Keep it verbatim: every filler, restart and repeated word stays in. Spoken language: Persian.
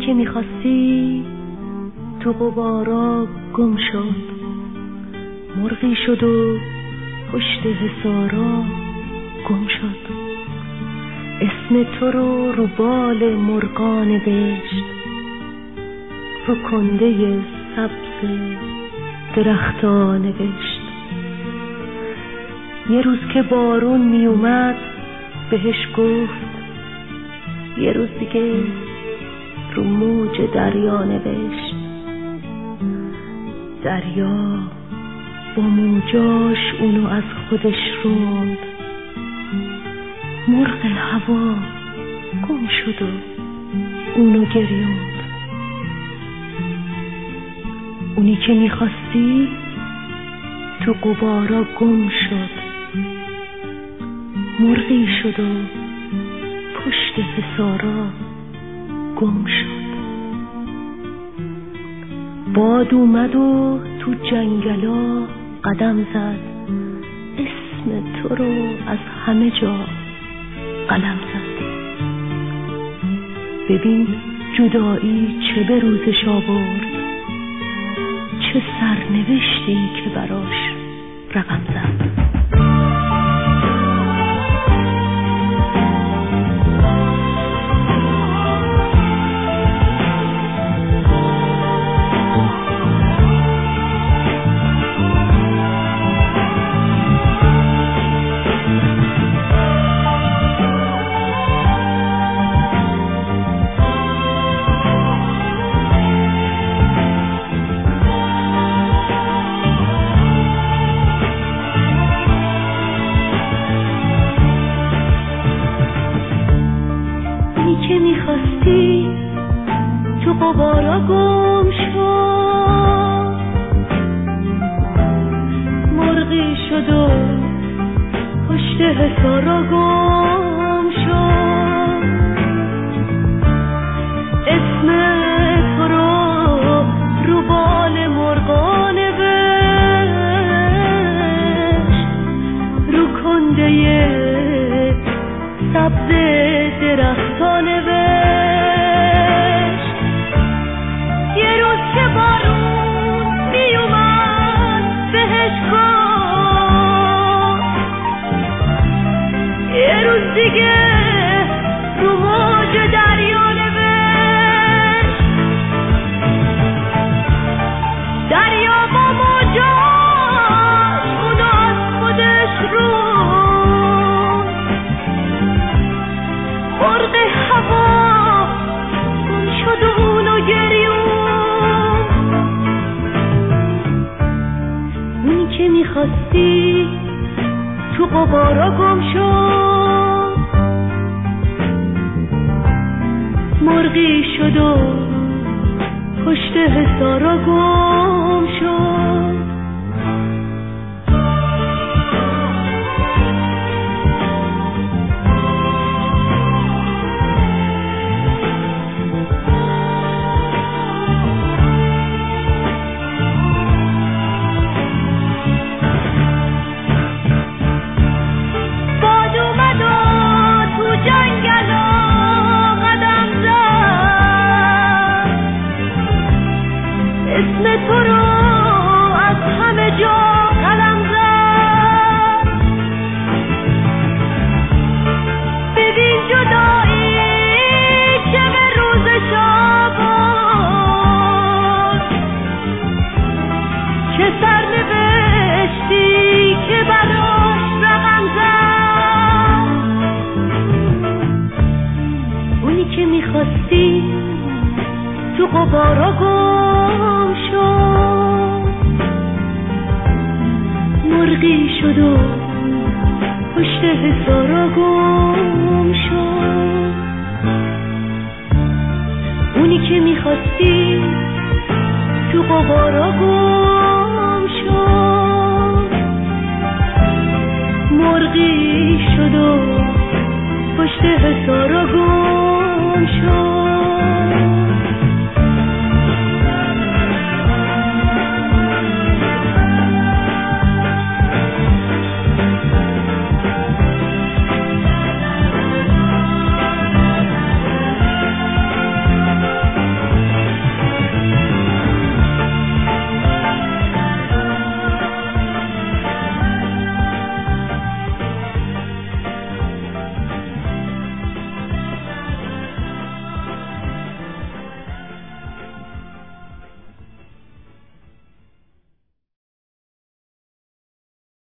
که میخواستی تو غبارا گم شد، مرغی شد و پشت حصارا گم شد. اسم تو رو رو بال مرغا نوشت، رو کنده سبز درختا نوشت. یه روز که بارون می اومد بهش گفت، یه روز دیگه رو موج دریا نوشت. دریا با موجاش اونو از خودش روند، مرغ هوا گم شد و اونو گریوند. اونی که میخواستی تو غبارا گم شد، مرغی شد و پشت حصارا گم شد. باد اومد و تو جنگلا قدم زد، اسم تو رو از همه جا قلم زد. ببین جدایی چه به روزش آورد، چه سرنوشتی که براش رقم زد. که میخواستی تو غبارا گم شد، مرغی شد و پشت حصارا گم شد. اسم تو رو رو بال مرغا نوشت، رو کنده سبز درختا نوشت. یه روز که بارون می اومد بهش گفت، یه روز دیگه رو موج دریا نوشت. دریا با موجاش اونو از خودش روند، مرغ هوا گم شد و اونو گریوند. اونی که میخواستی تو غبارا گم شد، مرغی شد و پشت حصارا گم شد. اسم تو رو از همه جا قلم زد. ببین جدایی چه به روزش آورد، چه سرنوشتی که براش رقم زد. اونی که میخواستی تو غبارا گم شد، مرغی شد و پشت حصارا گم شد. اونی که میخواستی تو غبارا گم شد، مرغی شد و پشت حصارا گم شد.